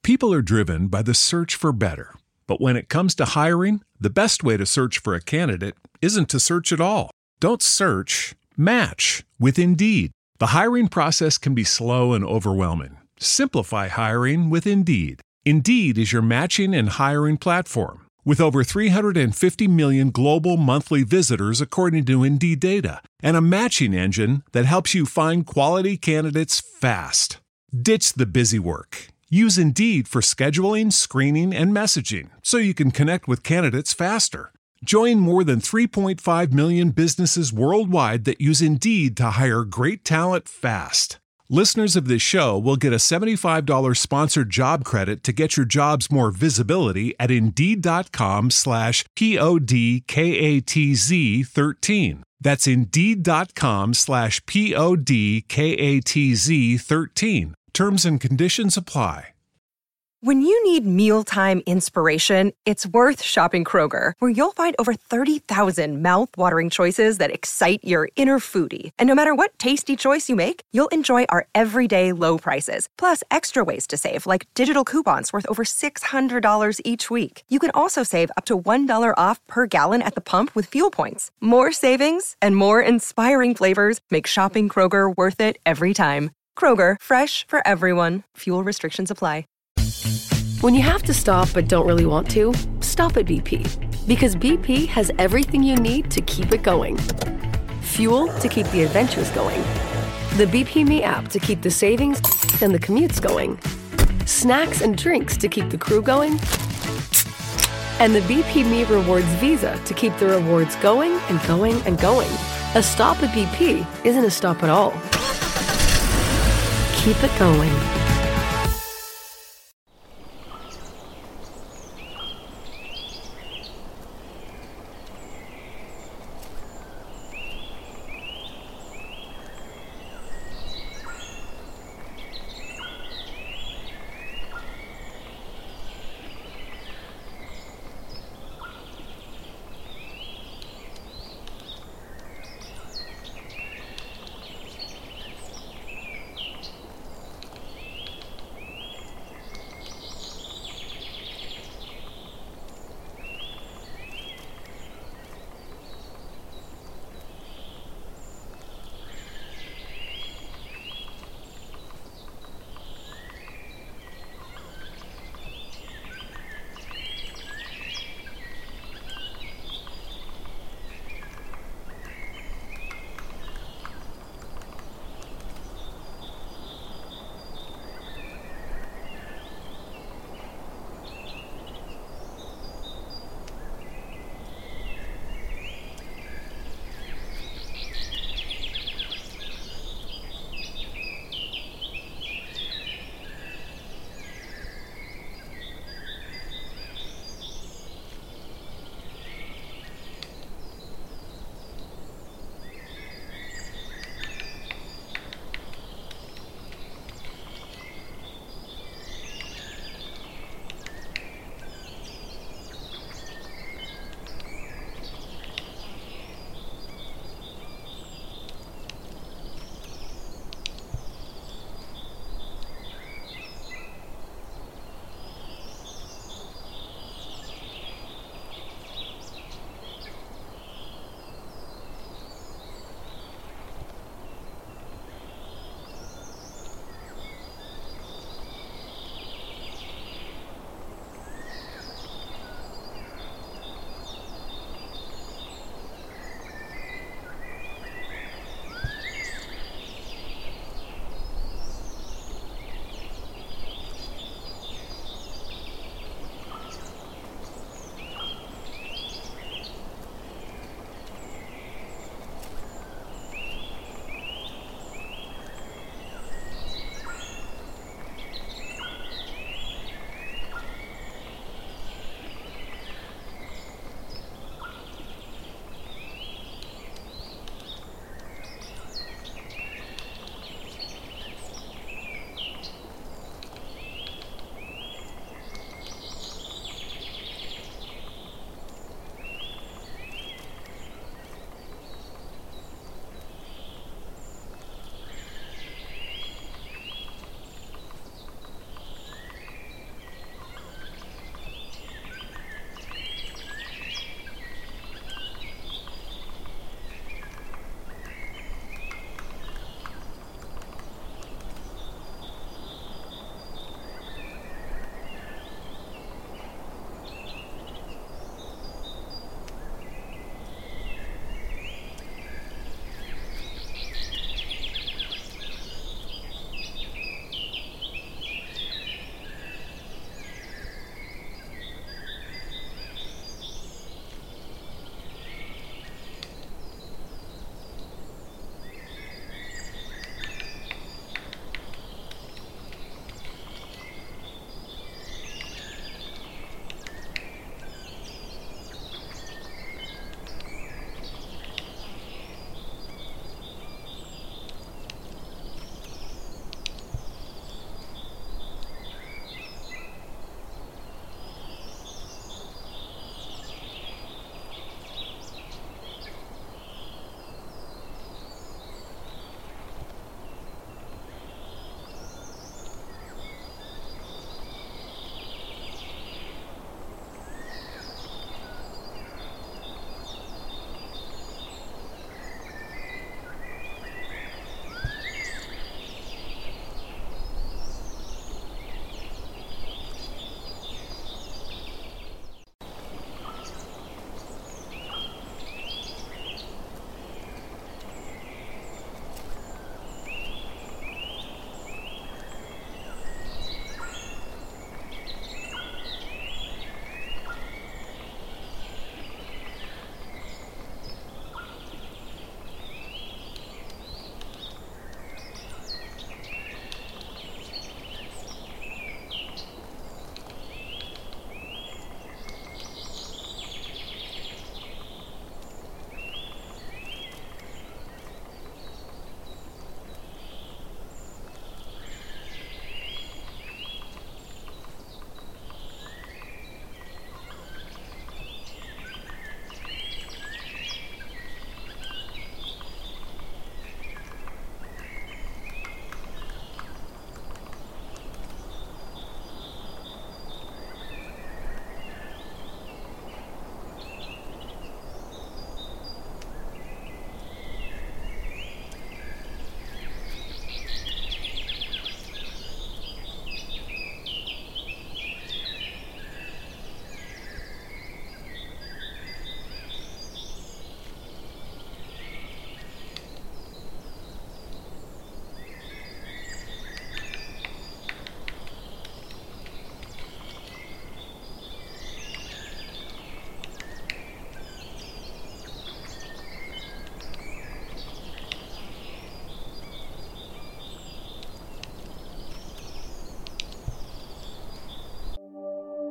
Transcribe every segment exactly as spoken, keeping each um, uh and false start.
People are driven by the search for better. But when it comes to hiring, the best way to search for a candidate isn't to search at all. Don't search, match with Indeed. The hiring process can be slow and overwhelming. Simplify hiring with Indeed. Indeed is your matching and hiring platform. With over three hundred fifty million global monthly visitors according to Indeed data, and a matching engine that helps you find quality candidates fast. Ditch the busy work. Use Indeed for scheduling, screening, and messaging so you can connect with candidates faster. Join more than three point five million businesses worldwide that use Indeed to hire great talent fast. Listeners of this show will get a seventy-five dollars sponsored job credit to get your jobs more visibility at Indeed.com slash P-O-D-K-A-T-Z 13. That's Indeed.com slash P-O-D-K-A-T-Z 13. Terms and conditions apply. When you need mealtime inspiration, it's worth shopping Kroger, where you'll find over thirty thousand mouth-watering choices that excite your inner foodie. And no matter what tasty choice you make, you'll enjoy our everyday low prices, plus extra ways to save, like digital coupons worth over six hundred dollars each week. You can also save up to one dollar off per gallon at the pump with fuel points. More savings and more inspiring flavors make shopping Kroger worth it every time. Kroger, fresh for everyone. Fuel restrictions apply. When you have to stop but don't really want to, stop at B P. Because B P has everything you need to keep it going. Fuel to keep the adventures going. The B P Me app to keep the savings and the commutes going. Snacks and drinks to keep the crew going. And the B P Me Rewards Visa to keep the rewards going and going and going. A stop at B P isn't a stop at all. Keep it going.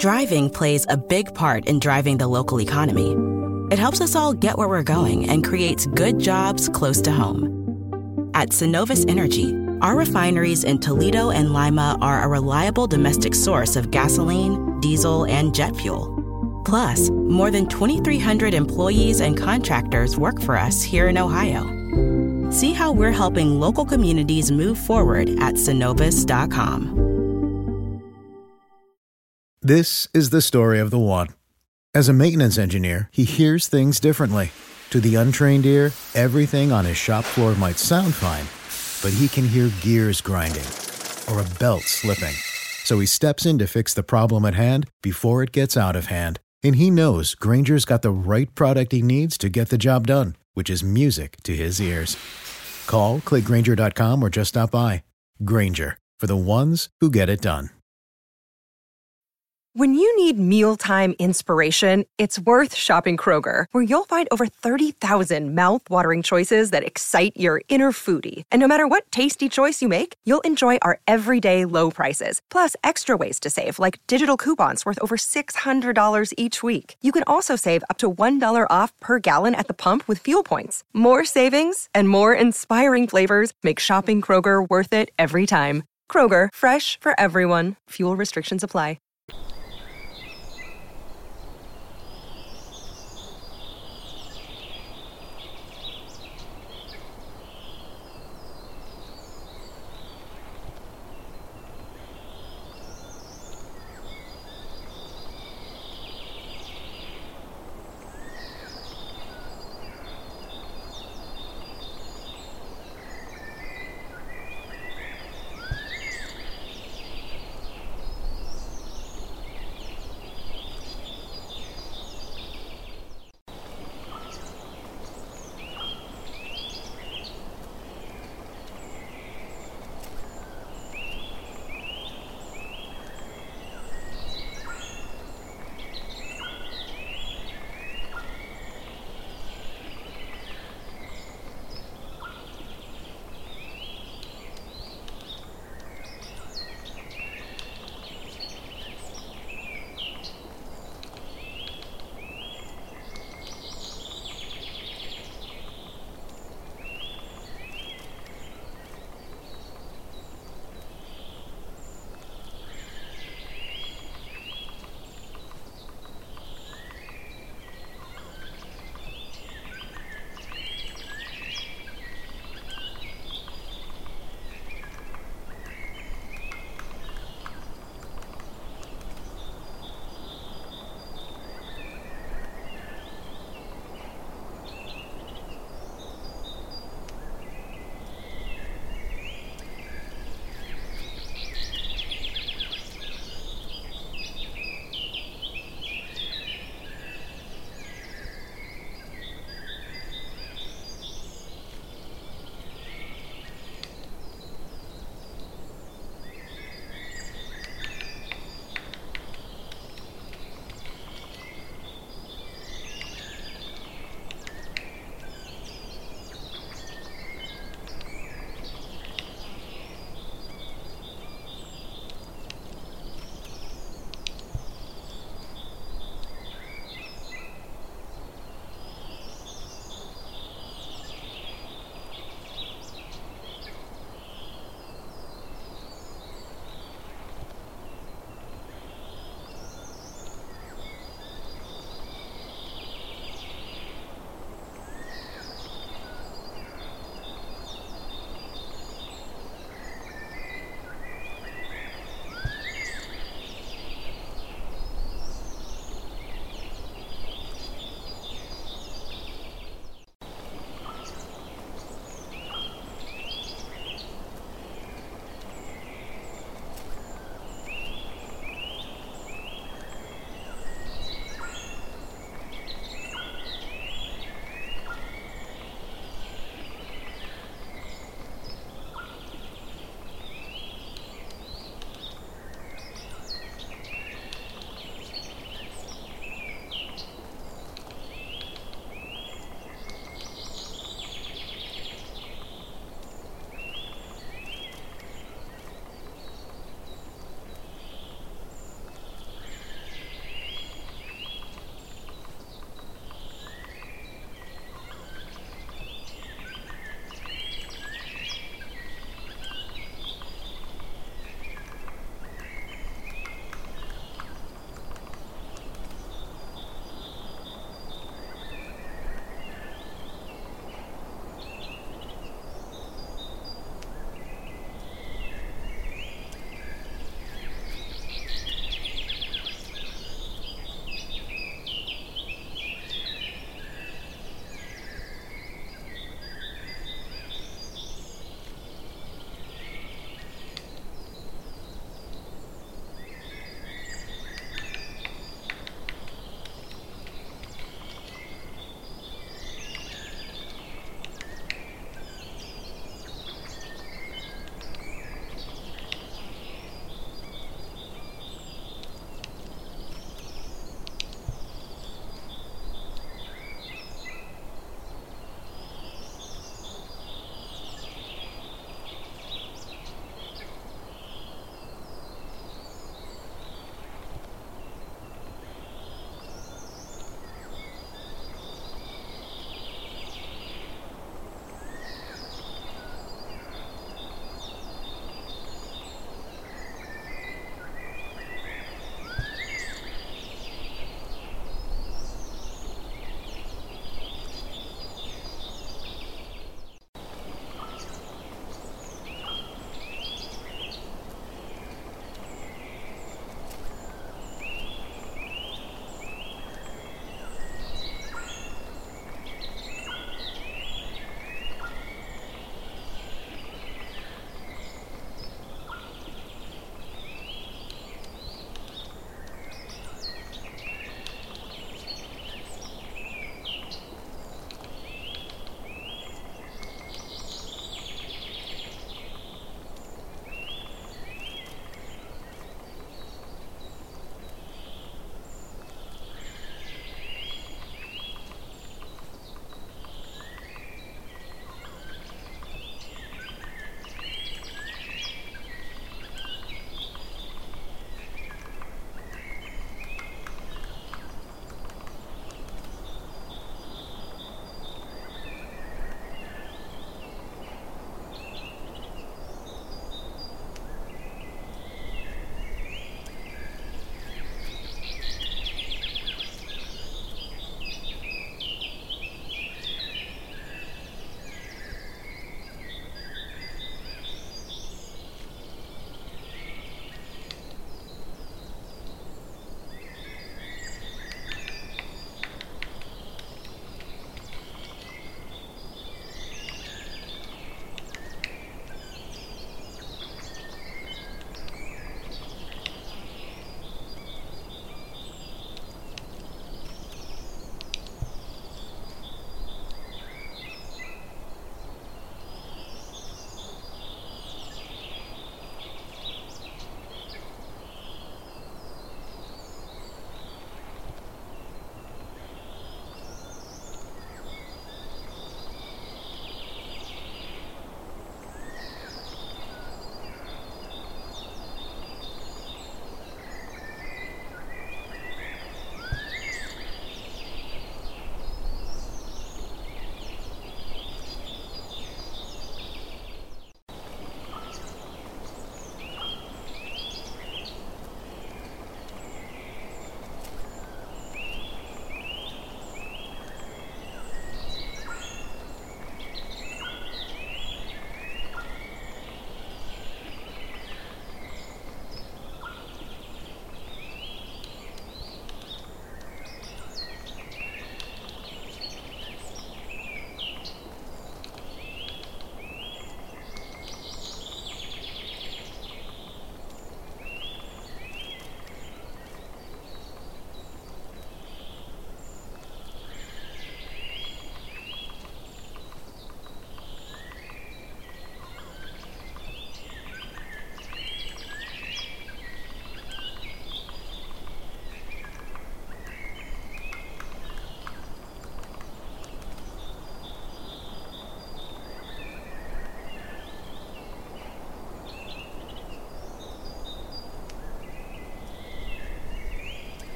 Driving plays a big part in driving the local economy. It helps us all get where we're going and creates good jobs close to home. At Synovus Energy, our refineries in Toledo and Lima are a reliable domestic source of gasoline, diesel, and jet fuel. Plus, more than twenty-three hundred employees and contractors work for us here in Ohio. See how we're helping local communities move forward at Synovus dot com. This is the story of the one. As a maintenance engineer, he hears things differently. To the untrained ear, everything on his shop floor might sound fine, but he can hear gears grinding or a belt slipping. So he steps in to fix the problem at hand before it gets out of hand. And he knows Grainger's got the right product he needs to get the job done, which is music to his ears. Call, click Grainger dot com, or just stop by. Grainger, for the ones who get it done. When you need mealtime inspiration, it's worth shopping Kroger, where you'll find over thirty thousand mouth-watering choices that excite your inner foodie. And no matter what tasty choice you make, you'll enjoy our everyday low prices, plus extra ways to save, like digital coupons worth over six hundred dollars each week. You can also save up to one dollar off per gallon at the pump with fuel points. More savings and more inspiring flavors make shopping Kroger worth it every time. Kroger, fresh for everyone. Fuel restrictions apply.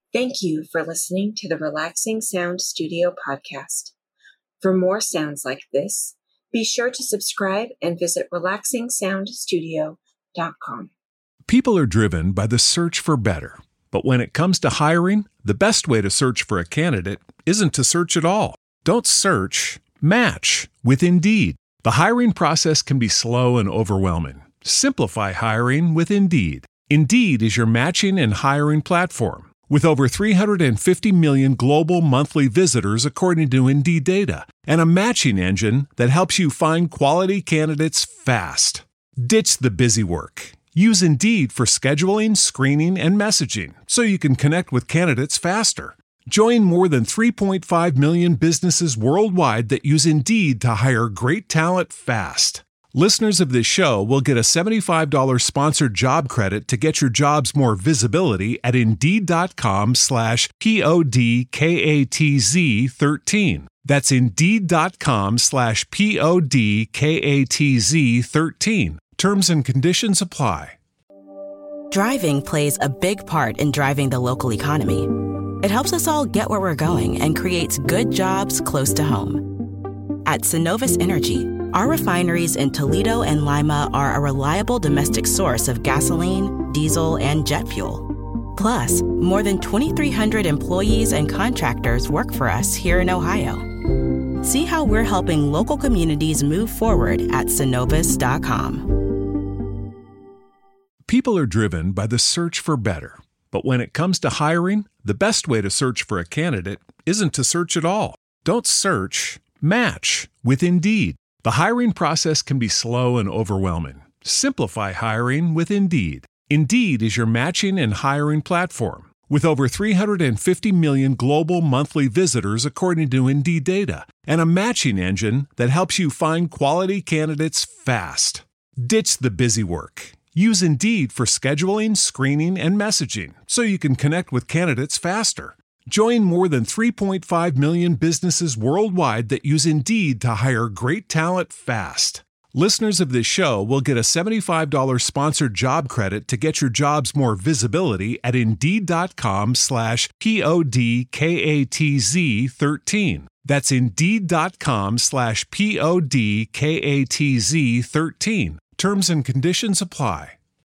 Thank you for listening to the Relaxing Sound Studio podcast. For more sounds like this, be sure to subscribe and visit relaxing sound studio dot com. People are driven by the search for better. But when it comes to hiring, the best way to search for a candidate isn't to search at all. Don't search, match with Indeed. The hiring process can be slow and overwhelming. Simplify hiring with Indeed. Indeed is your matching and hiring platform. With over three hundred fifty million global monthly visitors according to Indeed data, and a matching engine that helps you find quality candidates fast. Ditch the busy work. Use Indeed for scheduling, screening, and messaging so you can connect with candidates faster. Join more than three point five million businesses worldwide that use Indeed to hire great talent fast. Listeners of this show will get a seventy-five dollars sponsored job credit to get your jobs more visibility at Indeed.com slash P-O-D-K-A-T-Z 13. That's Indeed.com slash P-O-D-K-A-T-Z 13. Terms and conditions apply. Driving plays a big part in driving the local economy. It helps us all get where we're going and creates good jobs close to home. At Synovus Energy, our refineries in Toledo and Lima are a reliable domestic source of gasoline, diesel, and jet fuel. Plus, more than twenty-three hundred employees and contractors work for us here in Ohio. See how we're helping local communities move forward at Synovus dot com. People are driven by the search for better. But when it comes to hiring, the best way to search for a candidate isn't to search at all. Don't search, match with Indeed. The hiring process can be slow and overwhelming. Simplify hiring with Indeed. Indeed is your matching and hiring platform. With over three hundred fifty million global monthly visitors according to Indeed data, and a matching engine that helps you find quality candidates fast. Ditch the busy work. Use Indeed for scheduling, screening, and messaging so you can connect with candidates faster. Join more than three point five million businesses worldwide that use Indeed to hire great talent fast. Listeners of this show will get a seventy-five dollars sponsored job credit to get your jobs more visibility at Indeed.com slash P-O-D-K-A-T-Z 13. That's Indeed.com slash P-O-D-K-A-T-Z 13. Terms and conditions apply.